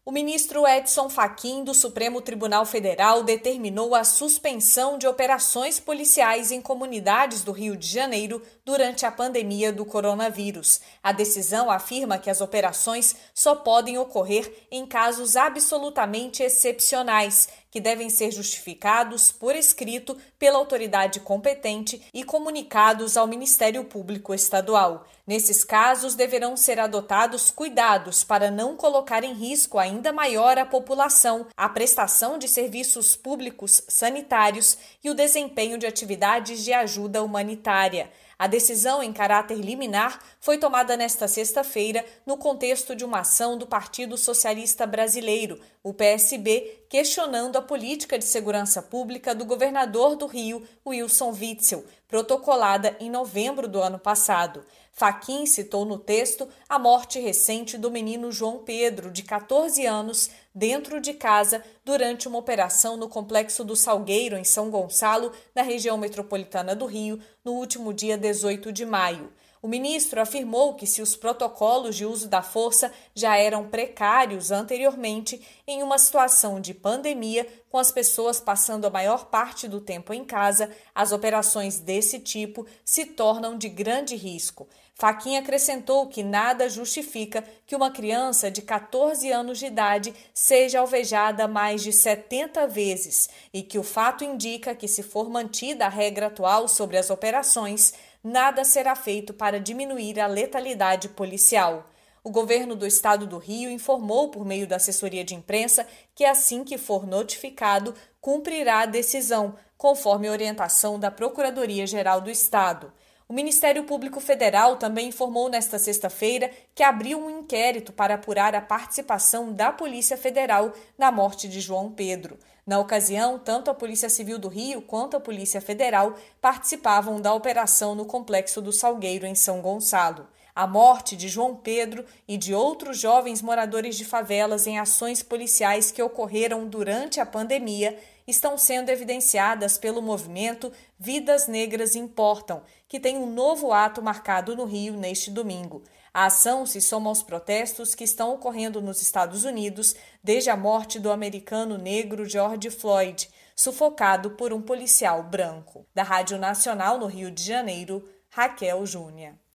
O ministro Edson Fachin, do Supremo Tribunal Federal, determinou a suspensão de operações policiais em comunidades do Rio de Janeiro durante a pandemia do coronavírus. A decisão afirma que as operações só podem ocorrer em casos absolutamente excepcionais, que devem ser justificados por escrito pela autoridade competente e comunicados ao Ministério Público Estadual. Nesses casos, deverão ser adotados cuidados para não colocar em risco ainda maior a população, a prestação de serviços públicos sanitários e o desempenho de atividades de ajuda humanitária. A decisão em caráter liminar foi tomada nesta sexta-feira no contexto de uma ação do Partido Socialista Brasileiro, o PSB, questionando a política de segurança pública do governador do Rio, Wilson Witzel, protocolada em novembro do ano passado. Fachin citou no texto a morte recente do menino João Pedro, de 14 anos, dentro de casa, durante uma operação no Complexo do Salgueiro, em São Gonçalo, na região metropolitana do Rio, no último dia 18 de maio. O ministro afirmou que se os protocolos de uso da força já eram precários anteriormente, em uma situação de pandemia, com as pessoas passando a maior parte do tempo em casa, as operações desse tipo se tornam de grande risco. Fachin acrescentou que nada justifica que uma criança de 14 anos de idade seja alvejada mais de 70 vezes e que o fato indica que, se for mantida a regra atual sobre as operações, nada será feito para diminuir a letalidade policial. O governo do estado do Rio informou por meio da assessoria de imprensa que, assim que for notificado, cumprirá a decisão, conforme orientação da Procuradoria-Geral do Estado. O Ministério Público Federal também informou nesta sexta-feira que abriu um inquérito para apurar a participação da Polícia Federal na morte de João Pedro. Na ocasião, tanto a Polícia Civil do Rio quanto a Polícia Federal participavam da operação no Complexo do Salgueiro, em São Gonçalo. A morte de João Pedro e de outros jovens moradores de favelas em ações policiais que ocorreram durante a pandemia estão sendo evidenciadas pelo movimento Vidas Negras Importam, que tem um novo ato marcado no Rio neste domingo. A ação se soma aos protestos que estão ocorrendo nos Estados Unidos desde a morte do americano negro George Floyd, sufocado por um policial branco. Da Rádio Nacional no Rio de Janeiro, Raquel Júnior.